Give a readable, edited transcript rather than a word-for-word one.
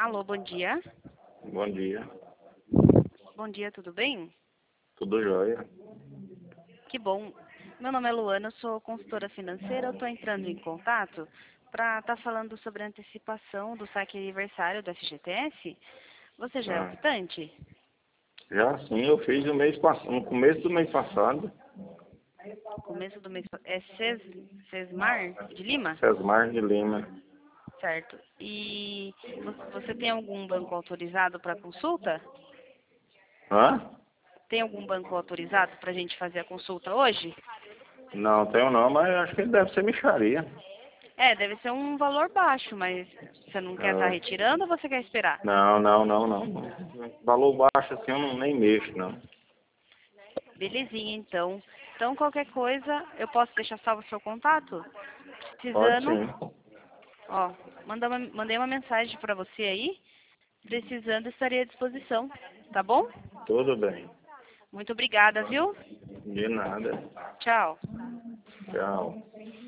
Alô, bom dia. Bom dia. Bom dia, tudo bem? Tudo jóia? Que bom. Meu nome é Luana, eu sou consultora financeira. Eu estou entrando em contato para estar falando sobre a antecipação do saque aniversário do FGTS. Você já é Ah, optante? já sim, eu fiz no começo do mês passado. Começo do mês. É Sesmar de Lima? Sesmar de Lima. Certo. E você tem algum banco autorizado para consulta? Hã? Tem algum banco autorizado para a gente fazer a consulta hoje? Não, tenho não, mas acho que deve ser mixaria. Deve ser um valor baixo, mas você não quer estar Ah, retirando ou você quer esperar? não. Valor baixo assim eu nem mexo, não. Belezinha, então. Então, qualquer coisa, eu posso deixar salvo o seu contato? Pode Precisando, sim. ó, mandei uma mensagem para você aí. Precisando, estaria à disposição, tá bom? Tudo bem. Muito obrigada, viu? De nada. Tchau. Tchau.